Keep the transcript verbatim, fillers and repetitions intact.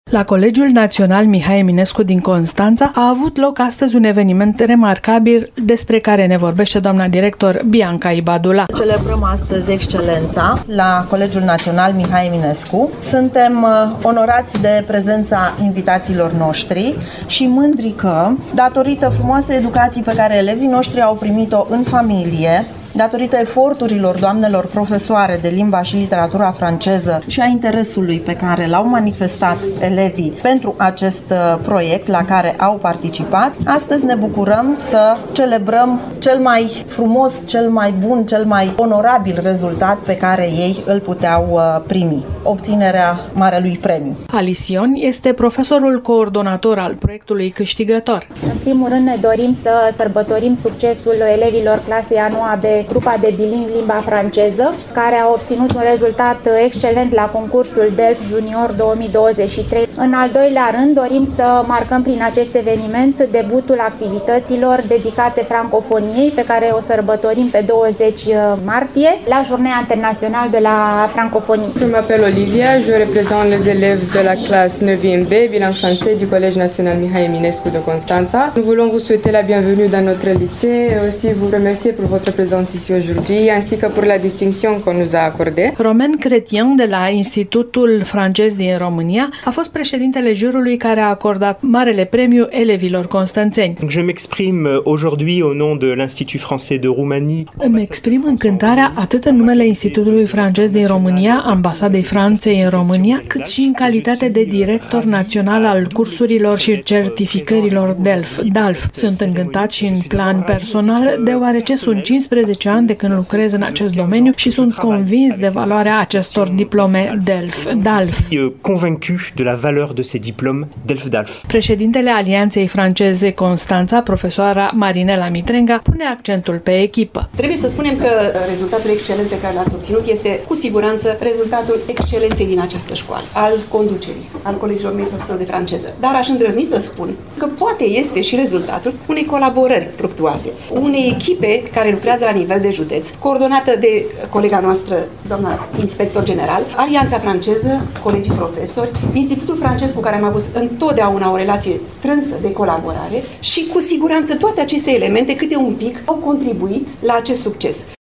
La Colegiul Național Mihai Eminescu din Constanța a avut loc astăzi un eveniment remarcabil despre care ne vorbește doamna director Bianca Ibadula. Celebrăm astăzi excelența la Colegiul Național Mihai Eminescu. Suntem onorați de prezența invitațiilor noștri și mândri că, datorită frumoasei educații pe care elevii noștri au primit-o în familie, datorită eforturilor doamnelor profesoare de limba și literatura franceză și a interesului pe care l-au manifestat elevii pentru acest proiect la care au participat, astăzi ne bucurăm să celebrăm cel mai frumos, cel mai bun, cel mai onorabil rezultat pe care ei îl puteau primi, obținerea Marelui Premiu. Alision este profesorul coordonator al proiectului câștigător. În primul rând ne dorim să sărbătorim succesul elevilor clasei a noua B, grupa de bilingv limba franceză, care a obținut un rezultat excelent la concursul Delft Junior două mii douăzeci și trei. În al doilea rând, dorim să marcăm prin acest eveniment debutul activităților dedicate francofoniei, pe care o sărbătorim pe douăzeci martie, la Journée Internationale de la Francophonie. Je m'appelle Olivia, je représente les élèves de la classe neuvième B, bilan français du Collège National Mihai Eminescu de Constanța. Nous voulons vous souhaiter la bienvenue dans notre lycée et aussi vous remercier pour votre présence ici aujourd'hui, ainsi que pour la distinction qu'on nous a accordée. Romain Chrétien de la Institutul Francez din România a fost președintele jurului care a acordat Marele Premiu elevilor constanțeni. Je m'exprime aujourd'hui au nom de l'Institut Français de Roumanie. Îmi exprim încântarea atât în numele Institutului Francez din România, Ambasadei Franței în România, cât și în calitate de director național al cursurilor și certificărilor D E L F, D A L F. Sunt încântat și în plan personal, deoarece sunt cincisprezece ani de când lucrez în acest domeniu și sunt convins de valoarea acestor diplome D E L F, D A L F. Convaincu de la valeur de ces diplômes D E L F, D A L F. Președintele Alianței Franceze Constanța, profesoara Marinela Mitrenga, pune accentul pe echipă. Trebuie să spunem că rezultatul excelent pe care l-ați obținut este cu siguranță rezultatul excelenței din această școală, al conducerii, al Colegiului meu profesor de franceză. Dar aș îndrăzni să spun că poate este și rezultatul unei colaborări fructuoase, unei echipe care lucrează la nivel de județ, coordonată de colega noastră, doamna inspector general, Alianța Franceză, colegii profesori, Institutul Francez cu care am avut întotdeauna o relație strânsă de colaborare și cu siguranță toate aceste elemente, câte un pic, au contribuit la acest succes.